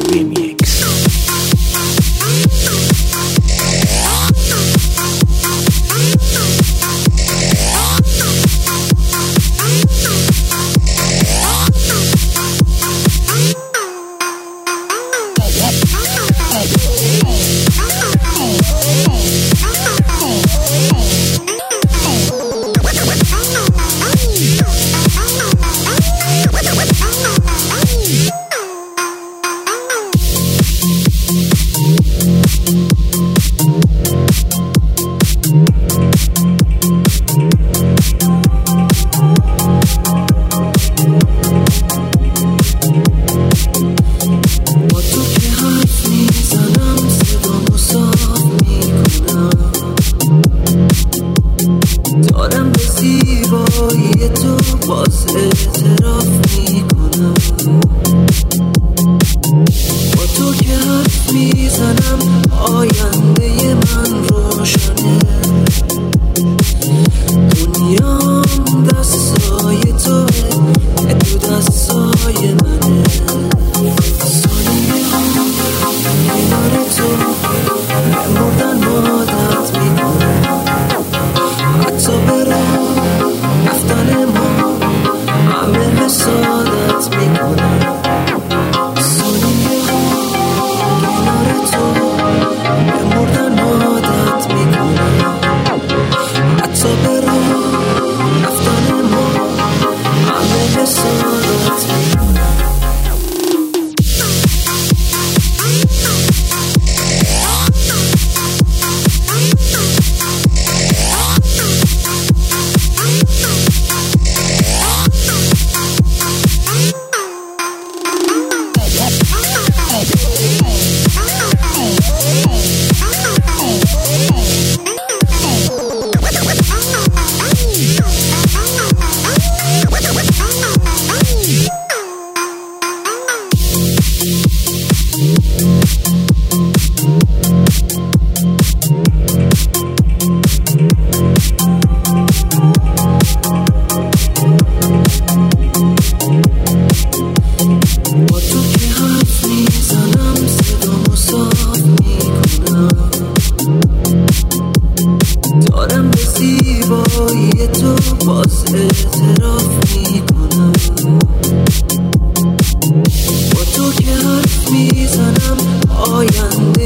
Remix. باز اعتراف میکنم با تو که حرف میزنم آینده من روشنه دنیام دستای توه تو دستای منه ثانیه ها کنار تو مردن عادت میکنم حتی برام رفتن ما همه حسادت میکنم ثانیه ها کنار تو مردن عادت میکنم حتی برام رفتن ما همه حسادت میکنم دارم به زیبایی تو باز اعتراف میکنم با تو که حرف میزنم آینده